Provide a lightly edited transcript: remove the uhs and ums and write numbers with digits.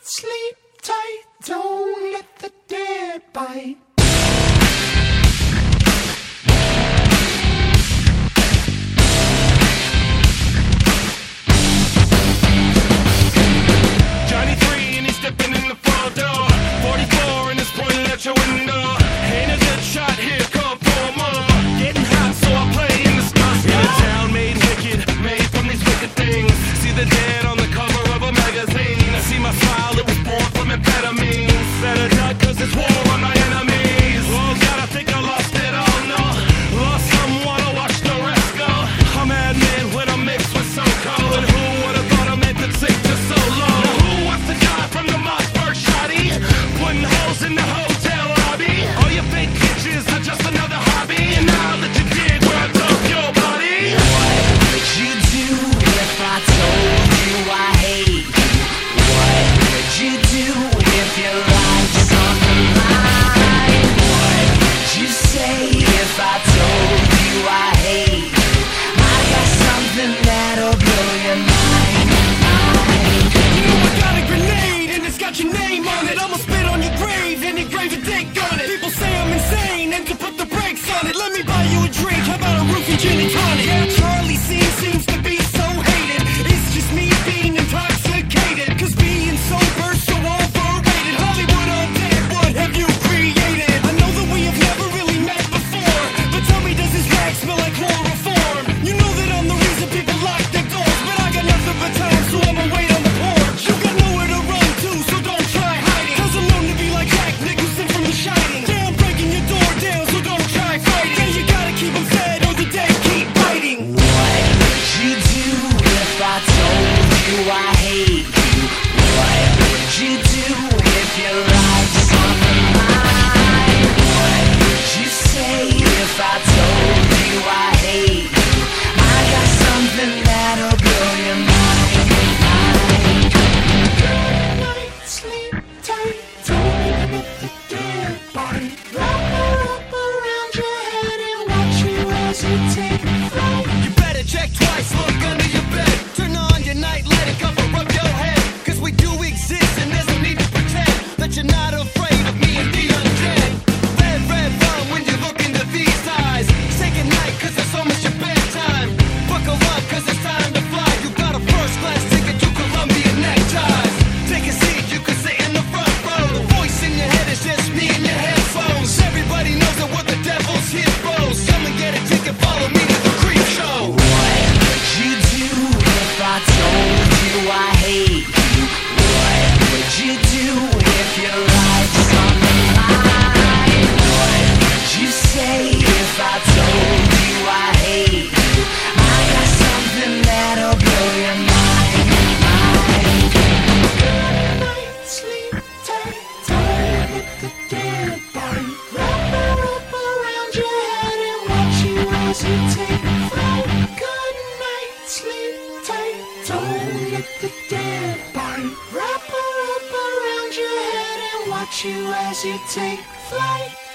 sleep tight, don't let the dead bite. Johnny 3 and he's stepping in the front door. 44 and it's pointing at your window. Ain't a good shot here, come for more. Getting hot, so I play in the stars. In a town made wicked, made from these wicked things. See the dead on the cover of a magazine. I see my smile, it was born from amphetamines. Better duck, cause it's war on my enemies. Oh God, I think I lost it all, no. Lost someone, I watched the rest go. I'm madman when I'm mixed with so cold. And who would've thought I meant to sink to so low? Now who wants to die from the Mossberg shotty? Putting holes in the hotel lobby. All your fake bitches are just another hobby. And now that you did where I took your body, what would you do if I told you I hate you? What would you do if your life was on the line? What would you say if I told you I hate you? I got something that'll blow your mind. you know I got a grenade and it's got your name on it. I'ma spit on your grave and engrave a dick on it. People say I'm insane and to put the brakes on it. Let me buy you a drink, how about a roofie gin and tonic? Yeah, Charlie seems to be so hated. It's just me being intoxicated, cause being sober so overrated. Hollywood undead, what have you created? I know that we have never really met before, but tell me, does this rag smell like chloroform? You know that I'm the reason people lock their doors, but I got nothing but time, so I'ma wait on the porch. You got nowhere to run to, so don't try hiding, cause I'm known to be like Jack Nicholson from The Shining. Yeah, I'm breaking your door down, so don't try fighting. Yeah, you gotta keep them fed or the dead keep biting. What would you do if I told you I hate you? What would you do if your life was on the line? What would you say if I told you I hate you? I got something that'll blow your mind. Good night, sleep tight, don't let the dead bite. Wrap her up around your head and watch you as you take flight. You better check twice, look under your bed. Turn on your night light and cover up your head. Cause we do exist and there's no need to pretend that you're not afraid of me and the undead. Red, red rum when you look into these eyes. Say goodnight cause it's almost your bedtime. Buckle up cause it's time to fly. You got a first class ticket to Columbia neckties. Take a seat, you can sit in the front row. The voice in your head is just me and your headphones. Everybody knows that we're the devil's heroes. Come and get a ticket, follow me to the creep show. What would you do if I told you I hate you? What would you do if your life was on the line? What would you say if I told you I hate you? I got something that'll blow your mind. Good night, sleep tight, don't let the dead bite. Wrap her up around your head and watch you as you take flight. Good night, sleep tight, don't let the dead bite. Wrap her up around your head and watch you as you take flight.